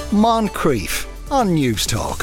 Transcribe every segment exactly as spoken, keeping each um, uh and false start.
Moncrief on News Talk.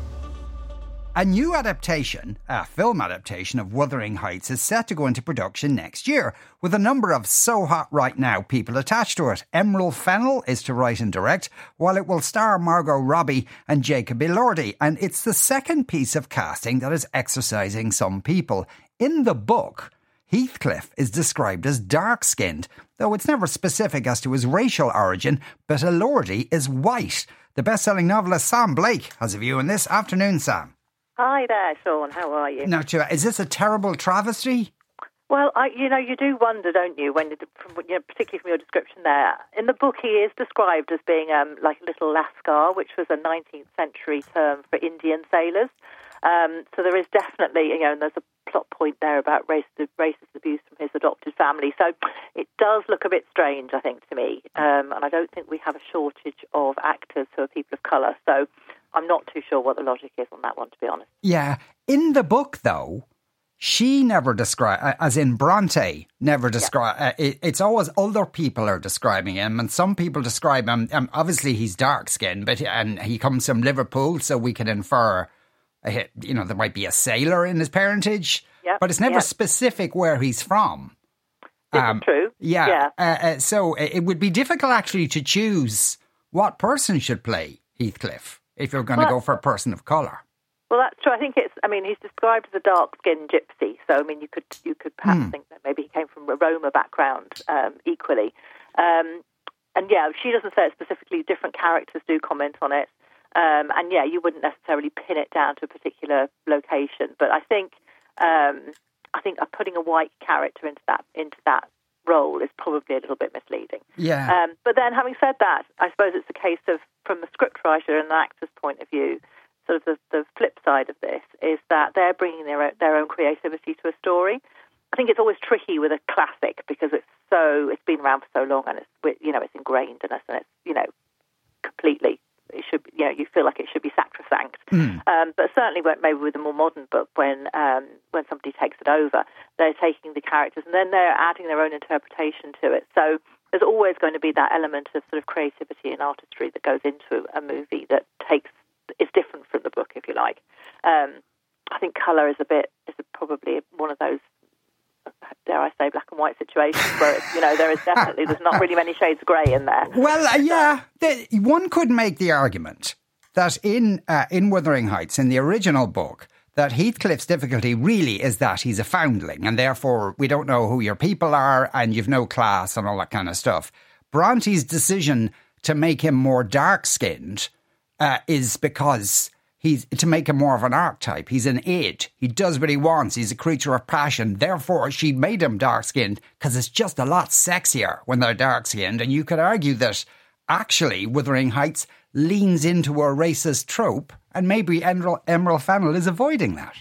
A new adaptation, a film adaptation of Wuthering Heights is set to go into production next year, with a number of so hot right now people attached to it. Emerald Fennell is to write and direct, while it will star Margot Robbie and Jacob Elordi, and it's the second piece of casting that is exercising some people. In the book, Heathcliff is described as dark-skinned, though it's never specific as to his racial origin, but Elordi is white. The best-selling novelist Sam Blake has a view on this. Afternoon, Sam. Hi there, Sean. How are you? Not too bad. Is this a terrible travesty? Well, I, you know, you do wonder, don't you, when, from, you know, particularly from your description there. In the book, he is described as being um, like a little lascar, which was a nineteenth century term for Indian sailors. Um, so there is definitely, you know, and there's a plot point there about racist, racist abuse from his adopted family. So it does look a bit strange, I think, to me. Um, and I don't think we have a shortage of actors who are people of colour. So I'm not too sure what the logic is on that one, to be honest. Yeah. In the book, though, she never described, as in Bronte, never described. Yeah. Uh, it, it's always other people are describing him, and some people describe him. Um, obviously, he's dark skinned, but and he comes from Liverpool, so we can infer, uh, you know, there might be a sailor in his parentage, yep. but it's never yep. specific where he's from. This um, is true. Yeah. yeah. Uh, uh, so it would be difficult actually to choose what person should play Heathcliff if you're going to well, go for a person of colour. Well, that's true. I think it's, I mean, he's described as a dark-skinned gypsy. So, I mean, you could you could perhaps mm. think that maybe he came from a Roma background um, equally. Um, and, yeah, she doesn't say it specifically. Different characters do comment on it. Um, and, yeah, you wouldn't necessarily pin it down to a particular location. But I think um, I think putting a white character into that into that role is probably a little bit misleading. Yeah. Um, but then, having said that, I suppose it's a case of, from the scriptwriter and the actor's point of view, sort of the, the flip side of this is that they're bringing their own, their own creativity to a story. I think it's always tricky with a classic because it's so it's been around for so long and it's you know it's ingrained in us and it's you know completely it should you know you feel like it should be sacrosanct. Mm. Um, but certainly when, maybe with a more modern book when um, when somebody takes it over, they're taking the characters and then they're adding their own interpretation to it. So there's always going to be that element of sort of creativity and artistry that goes into a movie that takes is different from the book, if you like. Um, I think colour is a bit is probably one of those, dare I say, black and white situations where it's, you know there is definitely there's not really many shades of grey in there. Well, uh, yeah, the, one could make the argument that in uh, in Wuthering Heights, in the original book, that Heathcliff's difficulty really is that he's a foundling and therefore we don't know who your people are and you've no class and all that kind of stuff. Bronte's decision to make him more dark-skinned uh, is because he's to make him more of an archetype. He's an it. He does what he wants. He's a creature of passion. Therefore, she made him dark-skinned because it's just a lot sexier when they're dark-skinned. And you could argue that actually Wuthering Heights leans into a racist trope and maybe Emerald, Emerald Fennell is avoiding that.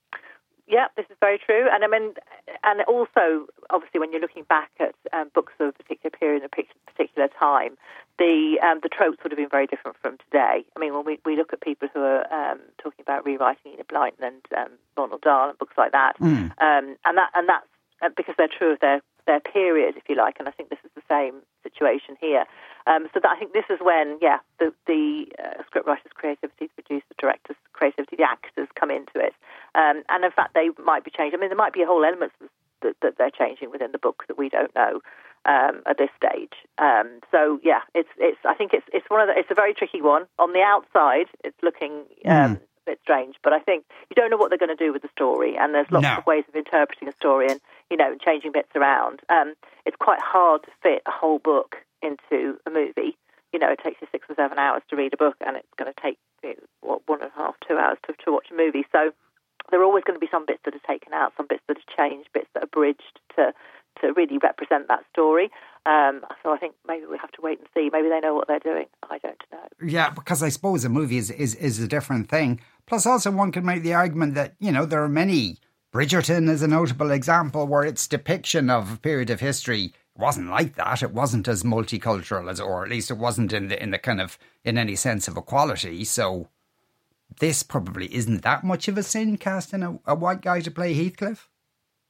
Yeah, this is very true. And I mean, and also, obviously, when you're looking back at um, books of a particular period, a particular time, the um, the tropes would have been very different from today. I mean, when we, we look at people who are um, talking about rewriting Enid Blyton and um, Ronald Dahl and books like that, mm. um, and that and that's uh, because they're true of their, their period, if you like, and I think this is the same situation here. Um, so that I think this is when, yeah, the, the uh, scriptwriter's creativity, the producer's, director's creativity, the actors come into it. Um, and in fact, they might be changing. I mean, there might be a whole element that, that they're changing within the book that we don't know um, at this stage. Um, so yeah, it's it's. I think it's it's one of the, it's a very tricky one. On the outside, it's looking um, mm. a bit strange, but I think you don't know what they're going to do with the story, and there's lots no. of ways of interpreting a story, and you know, changing bits around. Um, it's quite hard to fit a whole book into a movie. You know, it takes you six or seven hours to read a book, and it's going to take you know, what, one and a half, two hours to, to watch a movie. So there are always going to be some bits that are taken out, some bits that are changed, bits that are bridged to to really represent that story. Um, so I think maybe we have to wait and see. Maybe they know what they're doing. I don't know. Yeah, because I suppose a movie is, is, is a different thing. Plus also one could make the argument that, you know, there are many... Bridgerton is a notable example where its depiction of a period of history wasn't like that. It wasn't as multicultural as, or at least it wasn't in the in the kind of in any sense of equality. So this probably isn't that much of a sin, casting a, a white guy to play Heathcliff.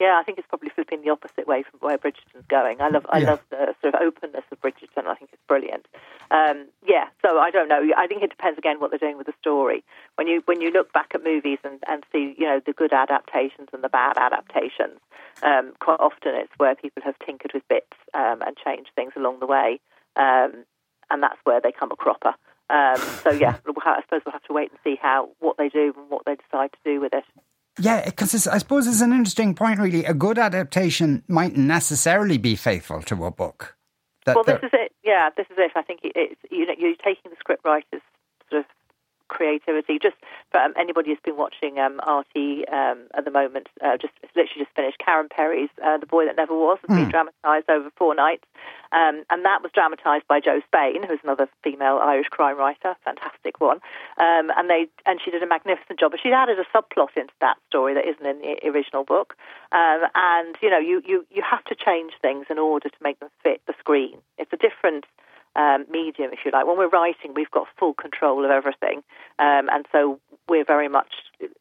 Yeah, I think it's probably flipping the opposite way from where Bridgerton's going. I love I Yeah. love the sort of openness of Bridgerton. I think it's brilliant. Um, yeah, so I don't know. I think it depends again what they're doing with the story. When you when you look back at movies and, and see, you know, the good adaptations and the bad adaptations, um, quite often it's where people have tinkered with bits um, and changed things along the way, um, and that's where they come a cropper. Um, so yeah, I suppose we'll have to wait and see how what they do and what they decide to do with it. Yeah, because I suppose it's an interesting point, really. A good adaptation mightn't necessarily be faithful to a book. That Well, this is it. Yeah, this is it. I think it's, you know, you're taking the script writer's sort of creativity. Just for um, anybody who's been watching um, R T um, at the moment, uh, just it's literally just finished Karen Perry's uh, The Boy That Never Was, has been Mm. dramatised over four nights. Um, and that was dramatised by Jo Spain, who's another female Irish crime writer, fantastic one. Um, and they and she did a magnificent job. But she added a subplot into that story that isn't in the original book. Um, and, you know, you, you, you have to change things in order to make them fit the screen. It's a different um, medium, if you like. When we're writing, we've got full control of everything. Um, and so we're very much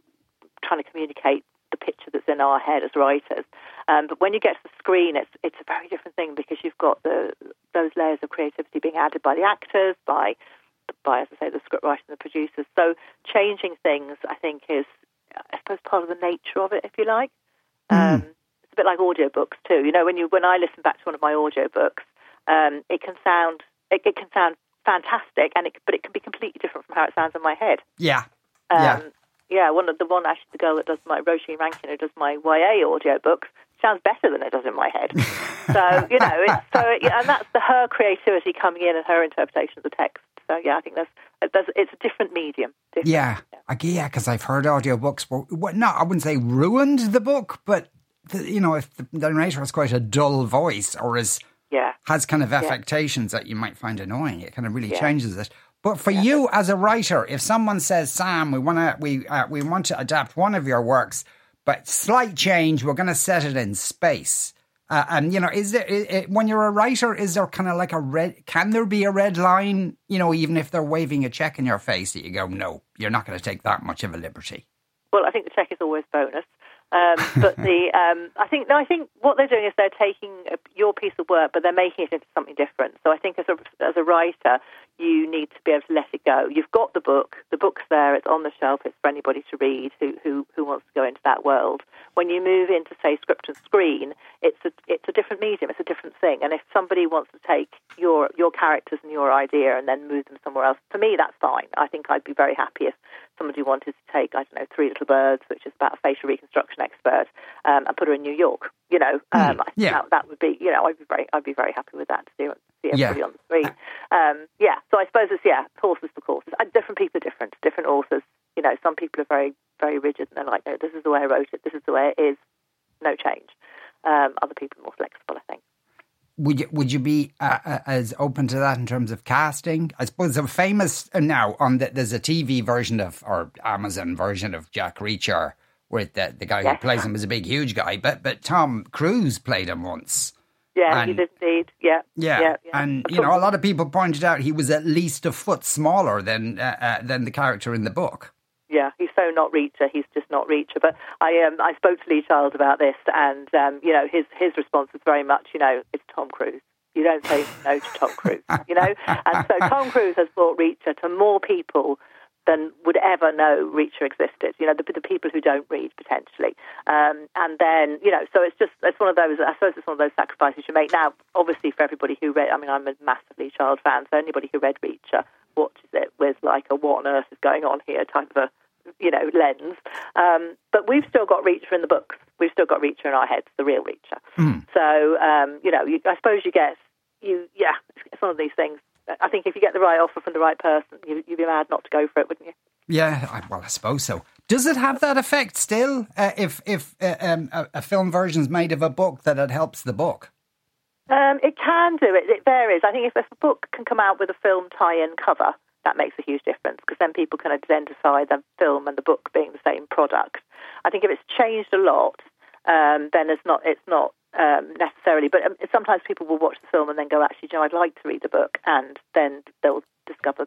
trying to communicate the picture that's in our head as writers. Um, but when you get to the screen, it's it's a very different thing because you've got the those layers of creativity being added by the actors, by, by as I say, the scriptwriter and the producers. So changing things, I think, is, I suppose, part of the nature of it, if you like. Mm. Um, it's a bit like audiobooks too. You know, when you when I listen back to one of my audiobooks, um, it can sound it, it can sound fantastic, and it but it can be completely different from how it sounds in my head. Yeah. Um, yeah. Yeah, one of the one actually the girl that does my Roisin Rankin who does my Y A audiobooks sounds better than it does in my head. So you know, it's, so yeah, and that's the her creativity coming in and her interpretation of the text. So yeah, I think that's, that's it's a different medium. Different, Yeah, yeah, yeah. Because I've heard audiobooks were well, not I wouldn't say ruined the book, but the, you know, if the, the narrator has quite a dull voice or is yeah. has kind of affectations yeah. that you might find annoying, it kind of really yeah. changes it. But for yeah. you as a writer, if someone says, "Sam, we want to we uh, we want to adapt one of your works, but slight change, we're going to set it in space," uh, and you know, is there it, it, when you're a writer, is there kind of like a red? Can there be a red line? You know, even if they're waving a check in your face, that you go, "No, you're not going to take that much of a liberty." Well, I think the check is always bonus. Um, but the um, I think no, I think what they're doing is they're taking a, your piece of work, but they're making it into something different. So I think as a as a writer, you need to be able to let it go. You've got the book, the book's there, it's on the shelf, it's for anybody to read who who, who wants to go into that world. When you move into, say, script and screen, it's a it's a different medium, it's a different thing. And if somebody wants to take your your characters and your idea and then move them somewhere else, for me that's fine. I think I'd be very happy if somebody wanted to take, I don't know, Three Little Birds, which is about a facial reconstruction expert, um, and put her in New York. You know, um, mm, I think yeah. that, that would be, you know, I'd be very, I'd be very happy with that to see, see everybody Yeah. on the screen. Um, yeah, so I suppose it's yeah, horses for courses. Uh, different people are different. Different authors. You know, some people are very, very rigid, and they're like, no, this is the way I wrote it. This is the way it is. No change. Um, other people are more flexible, I think. Would you would you be uh, uh, as open to that in terms of casting? I suppose a famous uh, now on the, there's a T V version of or Amazon version of Jack Reacher where the the guy yes. who plays him is a big huge guy, but but Tom Cruise played him once. Yeah, and, he did indeed. Yeah, yeah, yeah, yeah. and you know a lot of people pointed out he was at least a foot smaller than uh, uh, than the character in the book. Yeah, he's so not Reacher. He's just not Reacher. But I um, I spoke to Lee Child about this, and um, you know his his response was very much, you know, it's Tom Cruise. You don't say no to Tom Cruise, you know. And so Tom Cruise has brought Reacher to more people than would ever know Reacher existed. You know, the, the people who don't read potentially. Um, and then you know, so it's just it's one of those. I suppose it's one of those sacrifices you make. Now, obviously, for everybody who read, I mean, I'm a massive Lee Child fan, so anybody who read Reacher watches it with like a what on earth is going on here type of a you know, lens. Um, but we've still got Reacher in the books. We've still got Reacher in our heads, the real Reacher. Mm. So, um, you know, you, I suppose you get, you, yeah, it's one of these things. I think if you get the right offer from the right person, you, you'd be mad not to go for it, wouldn't you? Yeah, I, well, I suppose so. Does it have that effect still? Uh, if if uh, um, a, a film version's made of a book, that it helps the book? Um, it can do it. It varies. I think if, if a book can come out with a film tie-in cover, that makes a huge difference because then people can identify the film and the book being the same product. I think if it's changed a lot, um, then it's not it's not um, necessarily. But um, sometimes people will watch the film and then go, actually, you know, I'd like to read the book, and then they'll discover that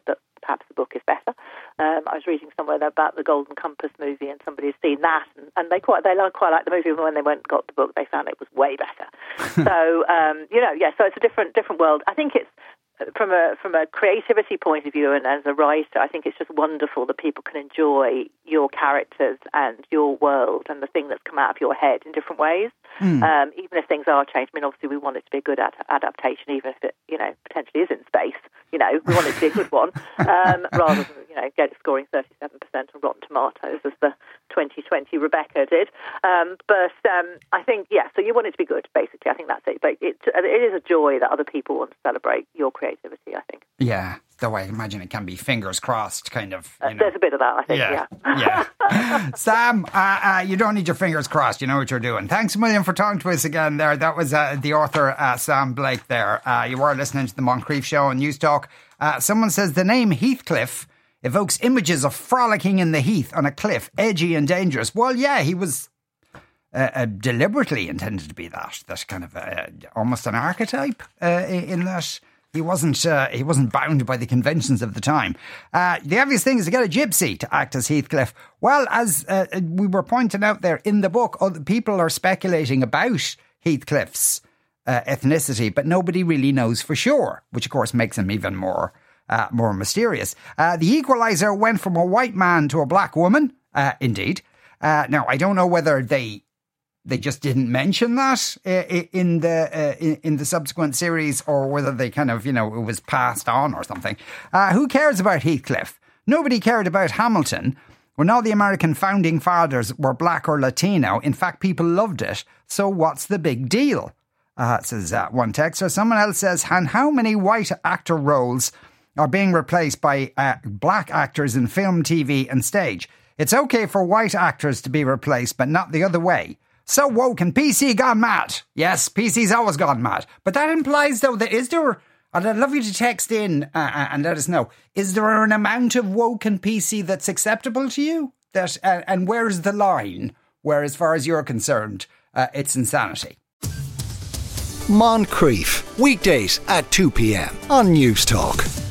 perhaps the book is better. Um, I was reading somewhere about the Golden Compass movie, and somebody had seen that, and, and they quite they quite liked the movie. And when they went and got the book, they found it was way better. so um, you know, yeah. So it's a different different world. I think it's. From a from a creativity point of view, and as a writer, I think it's just wonderful that people can enjoy your characters and your world and the thing that's come out of your head in different ways. Mm. Um, even if things are changed, I mean, obviously we want it to be a good ad- adaptation, even if it, you know, potentially is in space. You know, we want it to be a good one, um, rather than you know get it scoring thirty-seven percent on Rotten Tomatoes as the twenty twenty Rebecca did. Um, but um, I think yeah, so you want it to be good, basically. I think that's it. But it it is a joy that other people want to celebrate your creativity, I think. Yeah, though I imagine it can be fingers crossed, kind of. You know. Uh, there's a bit of that, I think, yeah. Yeah. yeah. Sam, uh, uh, you don't need your fingers crossed. You know what you're doing. Thanks a million for talking to us again there. That was uh, the author, uh, Sam Blake there. Uh, you were listening to the Moncrief Show on News Talk. Uh, someone says the name Heathcliff evokes images of frolicking in the heath on a cliff, edgy and dangerous. Well, yeah, he was uh, uh, deliberately intended to be that. That kind of uh, almost an archetype uh, in that. He wasn't uh, he wasn't bound by the conventions of the time. Uh, the obvious thing is to get a gypsy to act as Heathcliff. Well, as uh, we were pointing out there in the book, other people are speculating about Heathcliff's uh, ethnicity, but nobody really knows for sure, which of course makes him even more uh, more mysterious. Uh, the Equalizer went from a white man to a black woman, uh, indeed. Uh, now, I don't know whether they... They just didn't mention that in the uh, in the subsequent series, or whether they kind of, you know, it was passed on or something. Uh, who cares about Heathcliff? Nobody cared about Hamilton. When all the American founding fathers were black or Latino, in fact, people loved it. So what's the big deal? Uh, says uh, one texter. Someone else says, and how many white actor roles are being replaced by uh, black actors in film, T V and stage? It's okay for white actors to be replaced, but not the other way. So woke and P C gone mad. Yes, P C's always gone mad. But that implies, though, that is there... And I'd love you to text in uh, and let us know. Is there an amount of woke and P C that's acceptable to you? That uh, And where's the line where, as far as you're concerned, uh, it's insanity? Moncrief, weekdays at two p.m. on News Talk.